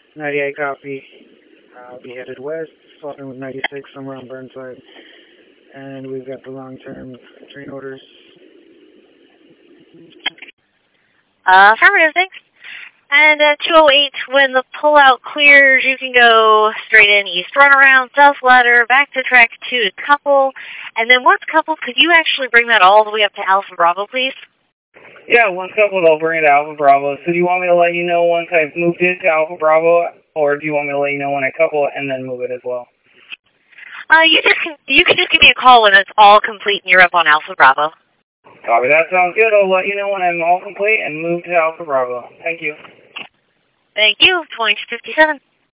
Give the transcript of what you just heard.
98 copy. I'll be headed west, swapping with 96 somewhere on Burnside. And we've got the long-term train orders. Affirmative, thanks. And at 208, when the pullout clears, you can go straight in east runaround, south ladder, back to track 2 to couple. And then once coupled, could you actually bring that all the way up to Alpha Bravo, please? Yeah, once coupled, I'll bring it to Alpha Bravo. So do you want me to let you know once I've moved it to Alpha Bravo, or do you want me to let you know when I couple it and then move it as well? You can just give me a call when it's all complete and you're up on Alpha Bravo. Copy, that sounds good. I'll let you know when I'm all complete and moved to Alpha Bravo. Thank you. Thank you. 2057.